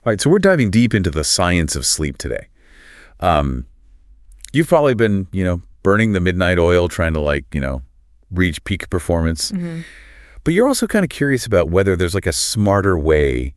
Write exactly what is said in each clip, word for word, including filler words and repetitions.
All right, so we're diving deep into the science of sleep today. Um, you've probably been, you know, burning the midnight oil trying to, like, you know, reach peak performance. Mm-hmm. But you're also kind of curious about whether there's like a smarter way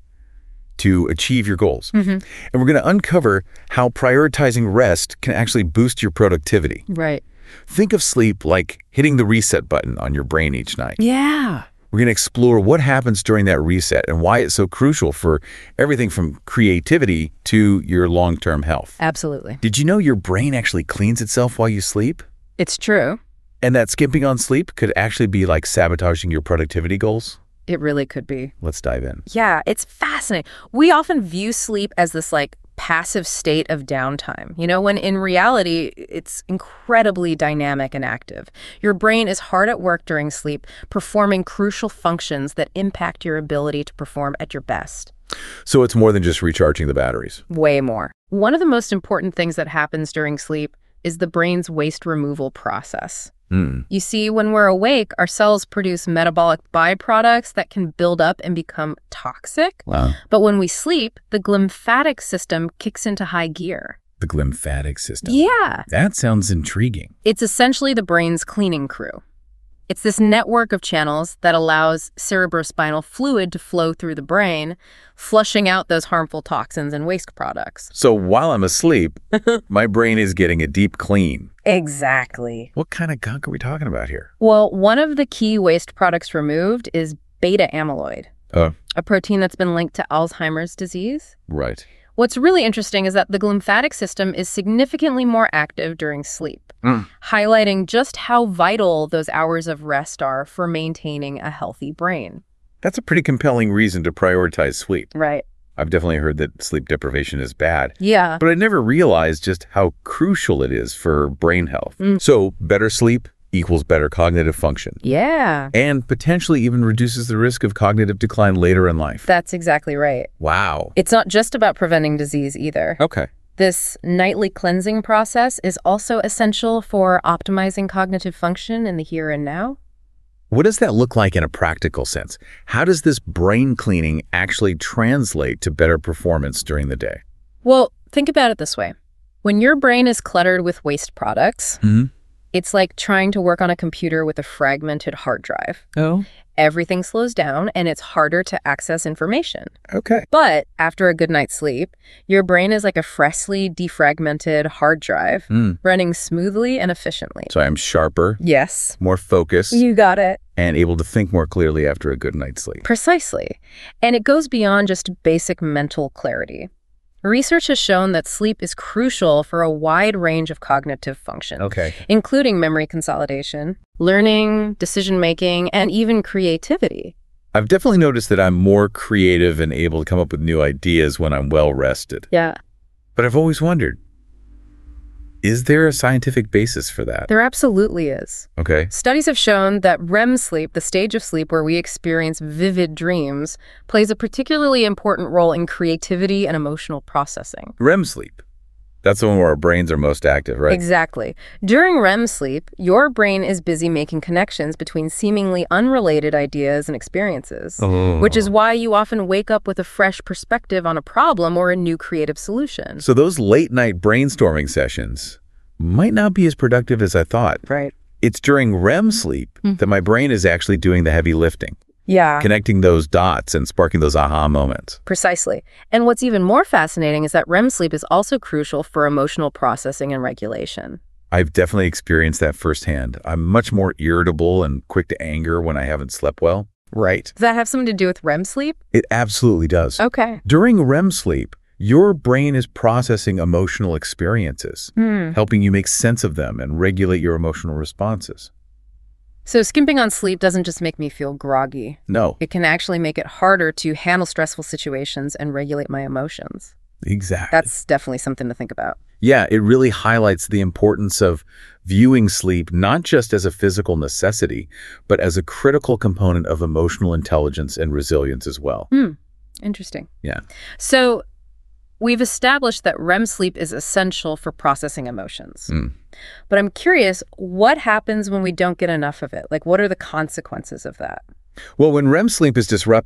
to achieve your goals. Mm-hmm. And we're going to uncover how prioritizing rest can actually boost your productivity. Right. Think of sleep like hitting the reset button on your brain each night. Yeah. We're going to explore what happens during that reset and why it's so crucial for everything from creativity to your long-term health. Absolutely. Did you know your brain actually cleans itself while you sleep? It's true. And that skimping on sleep could actually be like sabotaging your productivity goals? It really could be. Let's dive in. Yeah, it's fascinating. We often view sleep as this like passive state of downtime, you know, when in reality, it's incredibly dynamic and active. Your brain is hard at work during sleep, performing crucial functions that impact your ability to perform at your best. So it's more than just recharging the batteries. Way more. One of the most important things that happens during sleep is the brain's waste removal process. Mm. You see, when we're awake, our cells produce metabolic byproducts that can build up and become toxic. Wow. But when we sleep, the glymphatic system kicks into high gear. The glymphatic system. Yeah. That sounds intriguing. It's essentially the brain's cleaning crew. It's this network of channels that allows cerebrospinal fluid to flow through the brain, flushing out those harmful toxins and waste products. So while I'm asleep, my brain is getting a deep clean. Exactly. What kind of gunk are we talking about here? Well, one of the key waste products removed is beta amyloid, Oh, a protein that's been linked to Alzheimer's disease. right. What's really interesting is that the glymphatic system is significantly more active during sleep, Mm. highlighting just how vital those hours of rest are for maintaining a healthy brain. That's a pretty compelling reason to prioritize sleep. Right. I've definitely heard that sleep deprivation is bad, Yeah. but I never realized just how crucial it is for brain health. Mm. So better sleep equals better cognitive function Yeah. and potentially even reduces the risk of cognitive decline later in life. That's exactly right. Wow. It's not just about preventing disease either. Okay. This nightly cleansing process is also essential for optimizing cognitive function in the here and now. What does that look like in a practical sense? How does this brain cleaning actually translate to better performance during the day? Well, think about it this way. When your brain is cluttered with waste products, Mm-hmm. it's like trying to work on a computer with a fragmented hard drive. Oh. Everything slows down and it's harder to access information. Okay. But after a good night's sleep, your brain is like a freshly defragmented hard drive, Mm. running smoothly and efficiently. So I'm sharper, Yes. more focused, You got it. and able to think more clearly after a good night's sleep. Precisely. And it goes beyond just basic mental clarity. Research has shown that sleep is crucial for a wide range of cognitive functions, Okay. including memory consolidation, learning, decision-making, and even creativity. I've definitely noticed that I'm more creative and able to come up with new ideas when I'm well rested. Yeah, But I've always wondered, is there a scientific basis for that? there absolutely is. Okay. Studies have shown that R E M sleep, the stage of sleep where we experience vivid dreams, plays a particularly important role in creativity and emotional processing. R E M sleep. That's the one where our brains are most active, right? Exactly. During R E M sleep, your brain is busy making connections between seemingly unrelated ideas and experiences, Oh. which is why you often wake up with a fresh perspective on a problem or a new creative solution. So those late night brainstorming sessions might not be as productive as I thought. Right. It's during R E M sleep Mm. that my brain is actually doing the heavy lifting, Yeah. connecting those dots and sparking those aha moments. Precisely. And what's even more fascinating is that R E M sleep is also crucial for emotional processing and regulation. I've definitely experienced that firsthand. I'm much more irritable and quick to anger when I haven't slept well. Right. Does that have something to do with R E M sleep? It absolutely does. Okay. During R E M sleep, your brain is processing emotional experiences, Hmm. helping you make sense of them and regulate your emotional responses. So skimping on sleep doesn't just make me feel groggy. No, It can actually make it harder to handle stressful situations and regulate my emotions. exactly. That's definitely something to think about. Yeah, it really highlights the importance of viewing sleep not just as a physical necessity, but as a critical component of emotional intelligence and resilience as well. Hmm. Interesting. Yeah. So we've established that R E M sleep is essential for processing emotions. Mm. But I'm curious, what happens when we don't get enough of it? Like, what are the consequences of that? Well, when R E M sleep is disrupted,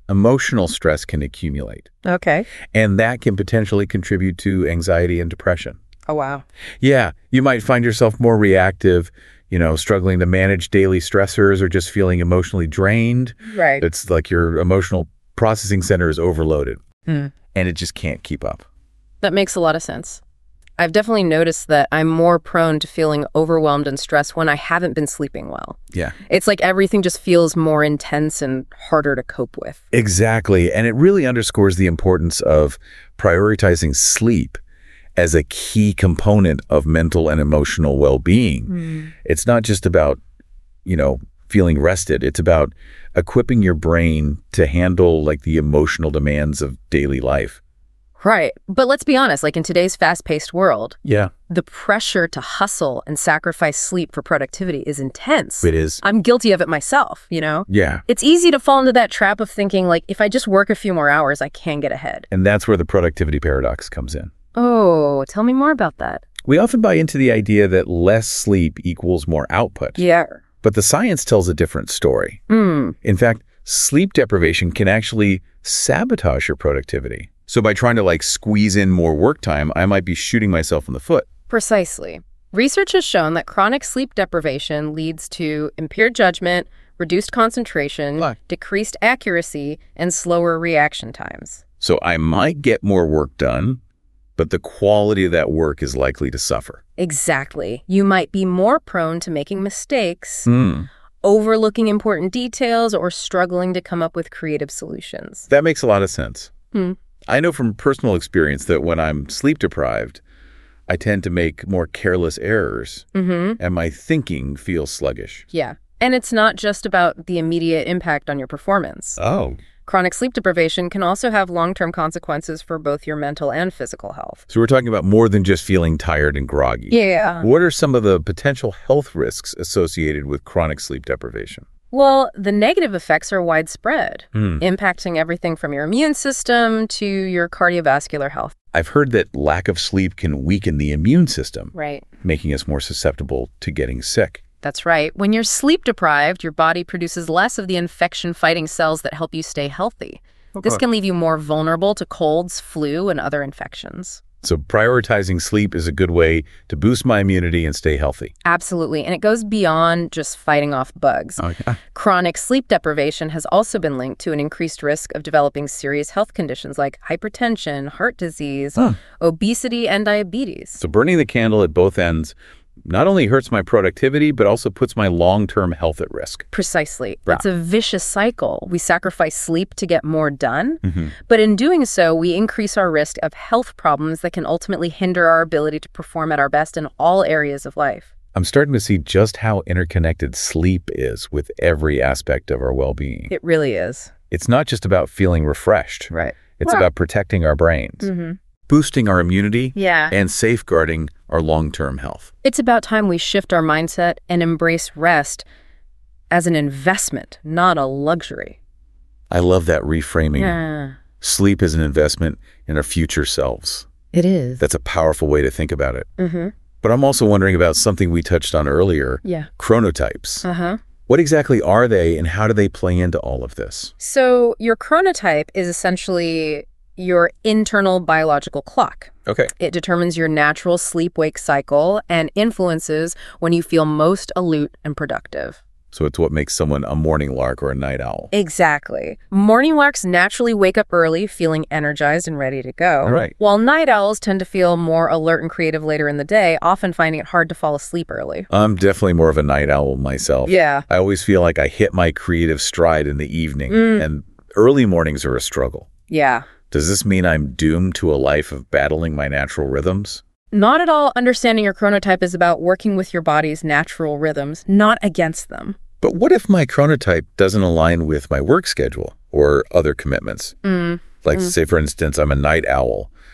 emotional stress can accumulate, Okay. and that can potentially contribute to anxiety and depression. Oh, wow. Yeah, you might find yourself more reactive, you know, struggling to manage daily stressors or just feeling emotionally drained. Right. It's like your emotional processing center is overloaded, Hmm. and it just can't keep up. That makes a lot of sense. I've definitely noticed that I'm more prone to feeling overwhelmed and stressed when I haven't been sleeping well. Yeah. It's like everything just feels more intense and harder to cope with. Exactly. And it really underscores the importance of prioritizing sleep as a key component of mental and emotional well-being. Mm. It's not just about, you know, feeling rested. It's about equipping your brain to handle like the emotional demands of daily life. Right. But let's be honest, like in today's fast-paced world, Yeah, the pressure to hustle and sacrifice sleep for productivity is intense. it is. I'm guilty of it myself, you know? Yeah. It's easy to fall into that trap of thinking, like, if I just work a few more hours, I can get ahead. And that's where the productivity paradox comes in. Oh, tell me more about that. We often buy into the idea that less sleep equals more output. Yeah. But the science tells a different story. Mm. In fact, sleep deprivation can actually sabotage your productivity. So by trying to like squeeze in more work time, I might be shooting myself in the foot. Precisely. Research has shown that chronic sleep deprivation leads to impaired judgment, reduced concentration, Why? decreased accuracy, and slower reaction times. So I might get more work done, but the quality of that work is likely to suffer. Exactly. You might be more prone to making mistakes, Hmm. overlooking important details, or struggling to come up with creative solutions. That makes a lot of sense. Hmm. I know from personal experience that when I'm sleep deprived, I tend to make more careless errors, Mm-hmm. and my thinking feels sluggish. Yeah. And it's not just about the immediate impact on your performance. Oh. Chronic sleep deprivation can also have long-term consequences for both your mental and physical health. So we're talking about more than just feeling tired and groggy. Yeah. What are some of the potential health risks associated with chronic sleep deprivation? Well, the negative effects are widespread, Hmm. impacting everything from your immune system to your cardiovascular health. I've heard that lack of sleep can weaken the immune system, Right. making us more susceptible to getting sick. That's right. When you're sleep deprived, your body produces less of the infection-fighting cells that help you stay healthy. This Okay. can leave you more vulnerable to colds, flu, and other infections. So prioritizing sleep is a good way to boost my immunity and stay healthy. Absolutely. And it goes beyond just fighting off bugs. Okay. Chronic sleep deprivation has also been linked to an increased risk of developing serious health conditions like hypertension, heart disease, Huh. obesity, and diabetes. So burning the candle at both ends not only hurts my productivity, but also puts my long-term health at risk. Precisely. Yeah. It's a vicious cycle. We sacrifice sleep to get more done, Mm-hmm. but in doing so, we increase our risk of health problems that can ultimately hinder our ability to perform at our best in all areas of life. I'm starting to see just how interconnected sleep is with every aspect of our well-being. It really is. It's not just about feeling refreshed. Right. It's about protecting our brains, Mm-hmm. boosting our immunity, Yeah. and safeguarding our long-term health. It's about time we shift our mindset and embrace rest as an investment, not a luxury. I love that reframing. Yeah. Sleep is an investment in our future selves. It is. That's a powerful way to think about it. Mm-hmm. But I'm also wondering about something we touched on earlier, Yeah. chronotypes. Uh-huh. What exactly are they and how do they play into all of this? So your chronotype is essentially your internal biological clock. Okay. It determines your natural sleep-wake cycle and influences when you feel most alert and productive. So it's what makes someone a morning lark or a night owl. Exactly. Morning larks naturally wake up early, feeling energized and ready to go. All right. While night owls tend to feel more alert and creative later in the day, often finding it hard to fall asleep early. I'm definitely more of a night owl myself. Yeah. I always feel like I hit my creative stride in the evening, Mm. and early mornings are a struggle. Yeah. Does this mean I'm doomed to a life of battling my natural rhythms? Not at all. Understanding your chronotype is about working with your body's natural rhythms, not against them. But what if my chronotype doesn't align with my work schedule or other commitments? Mm. Like, Mm. say, for instance, I'm a night owl,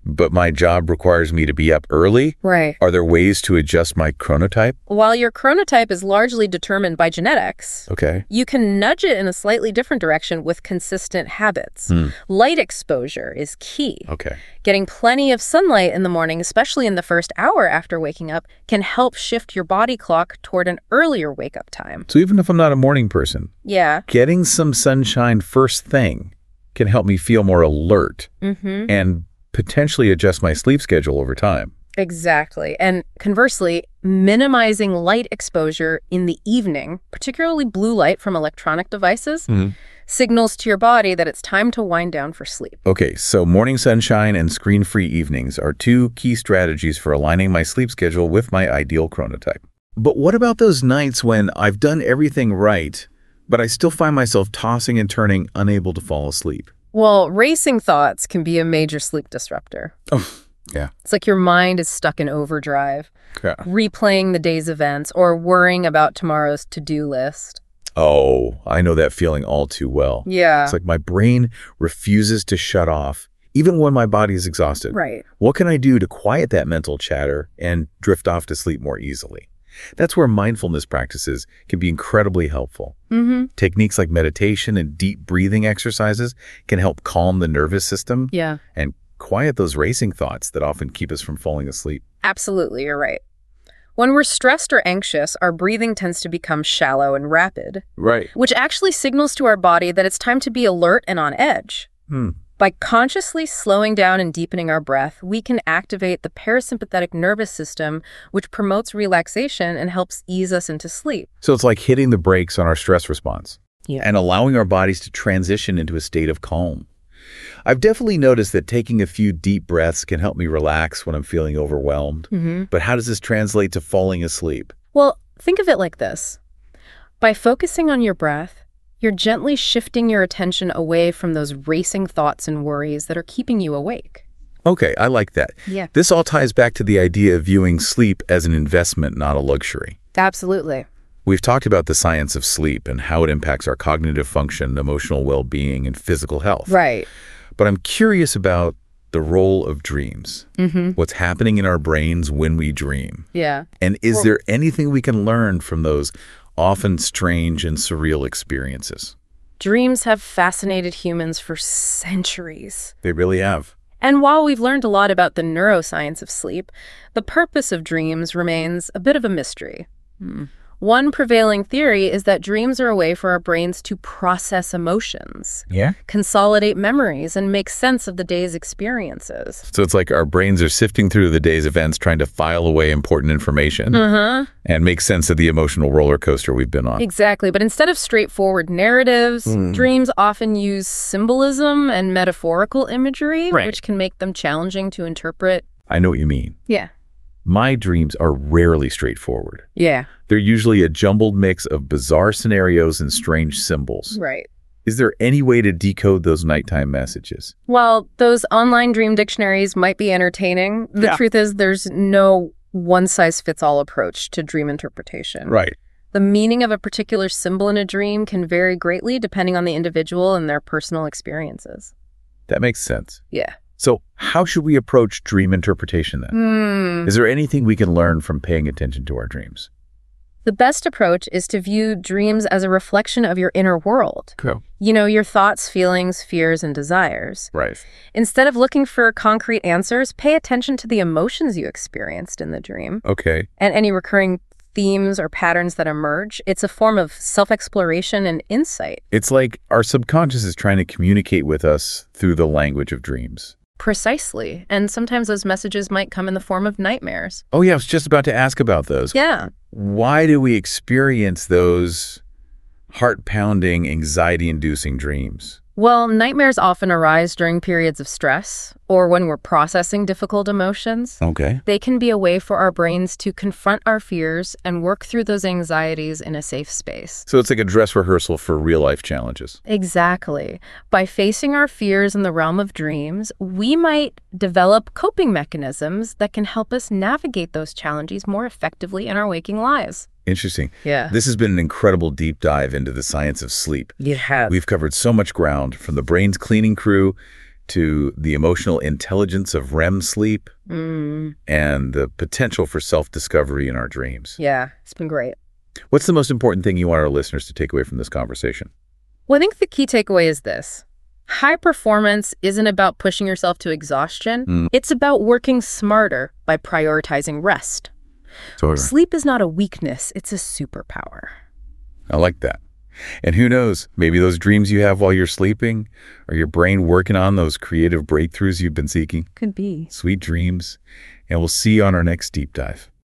But my job requires me to be up early? Right. Are there ways to adjust my chronotype? While your chronotype is largely determined by genetics, Okay. you can nudge it in a slightly different direction with consistent habits. Hmm. Light exposure is key. Okay. Getting plenty of sunlight in the morning, especially in the first hour after waking up, can help shift your body clock toward an earlier wake-up time. So even if I'm not a morning person, Yeah. getting some sunshine first thing can help me feel more alert Mm-hmm. and potentially adjust my sleep schedule over time. Exactly. And conversely, minimizing light exposure in the evening, particularly blue light from electronic devices, Mm-hmm. signals to your body that it's time to wind down for sleep. Okay, so morning sunshine and screen-free evenings are two key strategies for aligning my sleep schedule with my ideal chronotype. But what about those nights when I've done everything right, but I still find myself tossing and turning, unable to fall asleep? Well, racing thoughts can be a major sleep disruptor. Oh, yeah. It's like your mind is stuck in overdrive, Yeah. replaying the day's events or worrying about tomorrow's to-do list. Oh, I know that feeling all too well. Yeah. It's like my brain refuses to shut off, even when my body is exhausted. Right. What can I do to quiet that mental chatter and drift off to sleep more easily? That's where mindfulness practices can be incredibly helpful. Mm-hmm. Techniques like meditation and deep breathing exercises can help calm the nervous system Yeah. and quiet those racing thoughts that often keep us from falling asleep. Absolutely, you're right. When we're stressed or anxious, our breathing tends to become shallow and rapid, Right. which actually signals to our body that it's time to be alert and on edge. Hmm. By consciously slowing down and deepening our breath, we can activate the parasympathetic nervous system, which promotes relaxation and helps ease us into sleep. So it's like hitting the brakes on our stress response Yeah. and allowing our bodies to transition into a state of calm. I've definitely noticed that taking a few deep breaths can help me relax when I'm feeling overwhelmed. Mm-hmm. But how does this translate to falling asleep? Well, think of it like this. By focusing on your breath, you're gently shifting your attention away from those racing thoughts and worries that are keeping you awake. Okay, I like that. Yeah. This all ties back to the idea of viewing sleep as an investment, not a luxury. Absolutely. We've talked about the science of sleep and how it impacts our cognitive function, emotional well-being, and physical health. Right. But I'm curious about the role of dreams. Mm-hmm. What's happening in our brains when we dream? Yeah. And is Well- there anything we can learn from those often strange and surreal experiences? Dreams have fascinated humans for centuries. They really have. And while we've learned a lot about the neuroscience of sleep, the purpose of dreams remains a bit of a mystery. Hmm. One prevailing theory is that dreams are a way for our brains to process emotions, Yeah? consolidate memories, and make sense of the day's experiences. So it's like our brains are sifting through the day's events, trying to file away important information Uh-huh. and make sense of the emotional roller coaster we've been on. Exactly. But instead of straightforward narratives, Mm. dreams often use symbolism and metaphorical imagery, Right. which can make them challenging to interpret. I know what you mean. Yeah. My dreams are rarely straightforward. Yeah. They're usually a jumbled mix of bizarre scenarios and strange symbols. Right. Is there any way to decode those nighttime messages? While those online dream dictionaries might be entertaining, the Yeah. truth is there's no one-size-fits-all approach to dream interpretation. Right. The meaning of a particular symbol in a dream can vary greatly depending on the individual and their personal experiences. That makes sense. Yeah. So how should we approach dream interpretation then? Hmm. Is there anything we can learn from paying attention to our dreams? The best approach is to view dreams as a reflection of your inner world. Cool. You know, your thoughts, feelings, fears, and desires. Right. Instead of looking for concrete answers, pay attention to the emotions you experienced in the dream Okay. and any recurring themes or patterns that emerge. It's a form of self-exploration and insight. It's like our subconscious is trying to communicate with us through the language of dreams. Precisely. And sometimes those messages might come in the form of nightmares. Oh yeah, I was just about to ask about those. Yeah. Why do we experience those heart-pounding, anxiety-inducing dreams? Well, nightmares often arise during periods of stress or when we're processing difficult emotions. Okay. They can be a way for our brains to confront our fears and work through those anxieties in a safe space. So it's like a dress rehearsal for real-life challenges. Exactly. By facing our fears in the realm of dreams, we might develop coping mechanisms that can help us navigate those challenges more effectively in our waking lives. Interesting. Yeah. This has been an incredible deep dive into the science of sleep. You have. We've covered so much ground, from the brain's cleaning crew to the emotional intelligence of R E M sleep, Mm, and the potential for self-discovery in our dreams. yeah, it's been great. What's the most important thing you want our listeners to take away from this conversation? Well, I think the key takeaway is this. High performance isn't about pushing yourself to exhaustion. Mm. It's about working smarter by prioritizing rest. Totally. Sleep is not a weakness, it's a superpower. I like that. And who knows, maybe those dreams you have while you're sleeping are your brain working on those creative breakthroughs you've been seeking. Could be. Sweet dreams. And we'll see you on our next deep dive.